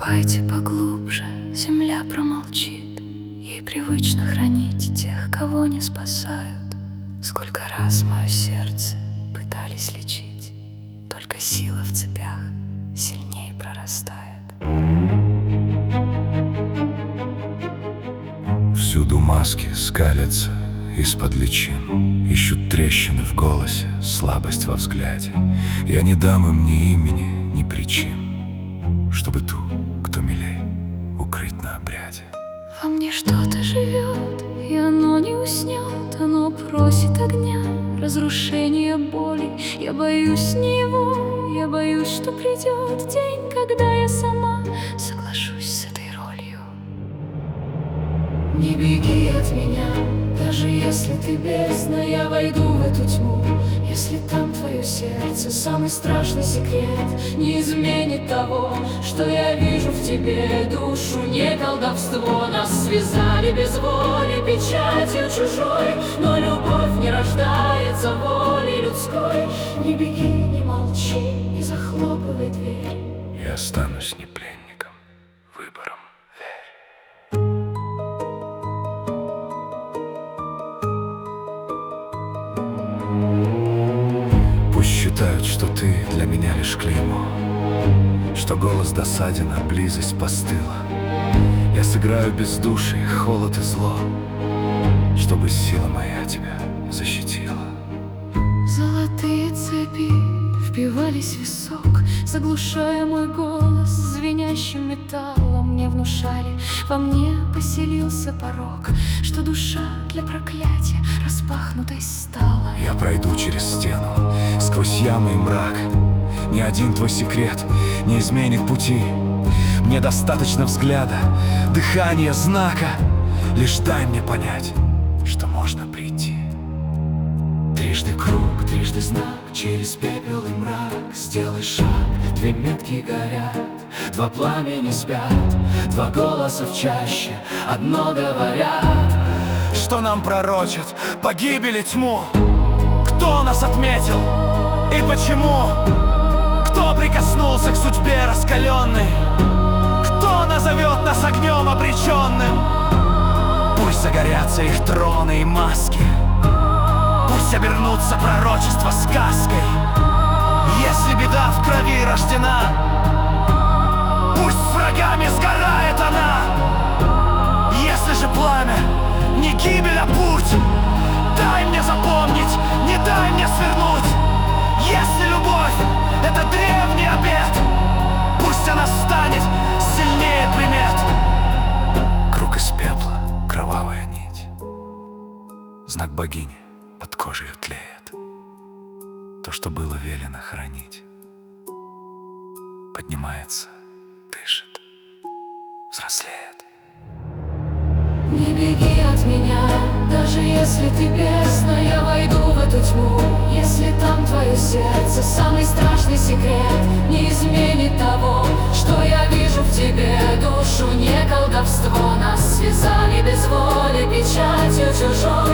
Копайте поглубже, земля промолчит. Ей привычно хранить тех, кого не спасают. Сколько раз мое сердце пытались лечить, только сила в цепях сильнее прорастает. Всюду маски скалятся из-под личин, ищут трещины в голосе, слабость во взгляде. Я не дам им ни имени, ни причин, чтобы ту, кто милей, укрыть на обряде. Во мне что-то живет, и оно не уснет. Оно просит огня, разрушения боли. Я боюсь не его, я боюсь, что придет день, когда я сама соглашусь с этой ролью. Не беги от меня, даже если ты бездна. Я войду в эту тьму, если там твое сердце. Самый страшный секрет не изменит того, что я вижу в тебе. Душу не колдовство, нас связали без воли печатью чужой, но любовь не рождается волей людской. Не беги, не молчи, не захлопывай дверь. Я останусь не пленником, выбором верь. Пусть считают, что ты для меня лишь клеймо, что голос досаден, а близость постыла. Я сыграю бездушие, холод и зло, чтобы сила моя тебя защитила. Золотые цепи впивались в висок, заглушая мой голос звенящим металлом. Мне внушали, во мне поселился порок, что душа для проклятия распахнутой стала. Я пройду через стену, сквозь ямы и мрак. Ни один твой секрет не изменит пути. Мне достаточно взгляда, дыхания, знака. Лишь дай мне понять, что можно прийти. Трижды круг, трижды знак, через пепел и мрак. Сделай шаг, две метки горят, два пламени спят, два голоса в чаще, одно говорят. Что нам пророчат погибель и тьму? Кто нас отметил и почему? Кто прикоснулся к судьбе раскаленной? Кто назовет нас огнем обреченным? Пусть загорятся их троны и маски, пусть обернутся пророчества сказкой. Если беда в крови рождена, пусть с врагами сгорает она. Если же пламя не гибель, а путь, дай мне запомнить, не дай мне свернуть. Если любовь — это древний обет, пусть она станет сильнее примет. Круг из пепла, кровавая нить, знак богини под кожей тлеет. То, что было велено хранить, поднимается, дышит, взрослеет. Не беги от меня, даже если ты бездна. Я войду в эту тьму, если там твое сердце. Самый страшный секрет не изменит того, что я вижу в тебе. Душу не колдовство, нас связали без воли печатью чужой.